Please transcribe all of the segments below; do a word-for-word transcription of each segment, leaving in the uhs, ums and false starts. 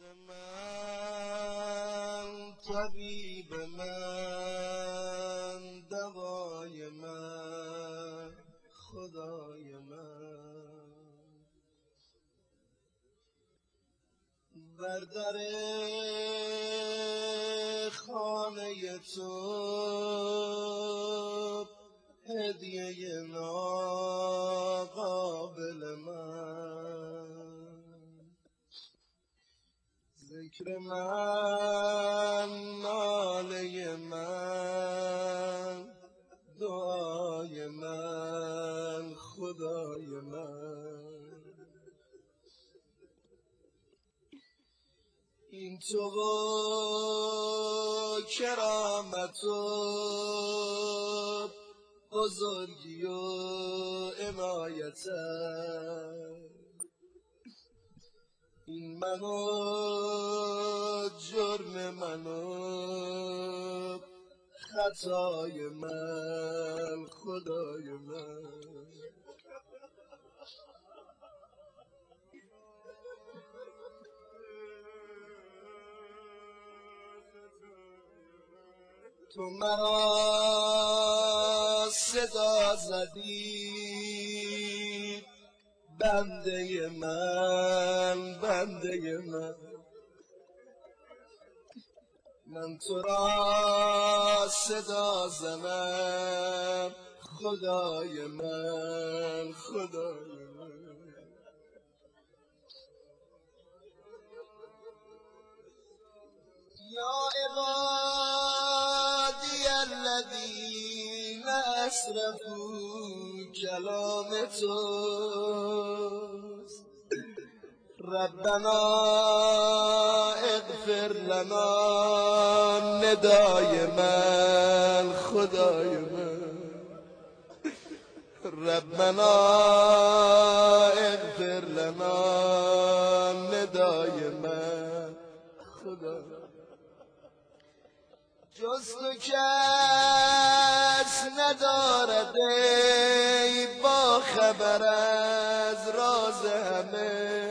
من طبیب من دوای من خدای من بر در خانه تو هدیه ناقابل من ذکر من ناله من دعای من خدای من این تو و کرامت و بزرگی و عنایت این من و جرم من و خطای من خدای من تو مرا صدا زدی بنده من بنده من من تو را صدا زنم خدای من خدای من یا عبادی الذین اسرفوا کلام توست ربنا اغفر لنا ندای من خدای من ربنا اغفر لنا ندای من خدای من جز تو کس ندارد ای با خبر از راز همه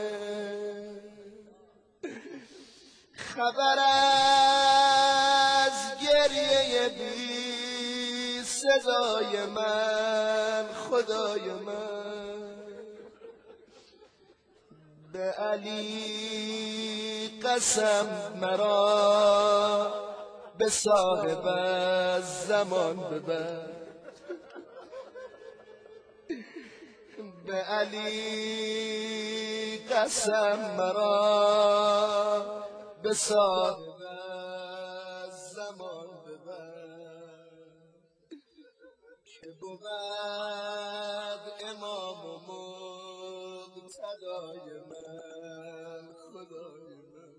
خبر از گریه بی صدای من خدای من به علی قسم مرا به صاحب زمان ببر به علی قسم مرا به صاحب زمان ببر که بود امام و مقتدای من خدای من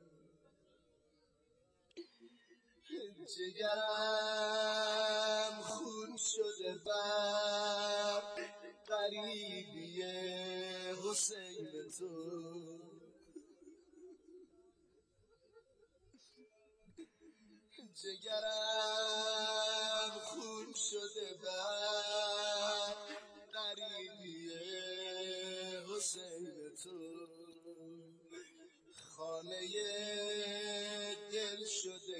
جگرم خون شده بر غریبی حسین تو جگرم خون شده بر غریبی حسین تو خانه دل شده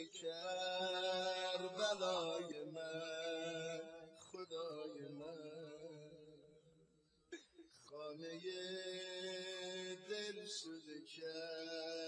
کربلای من خدای من خانه دل شده کربلای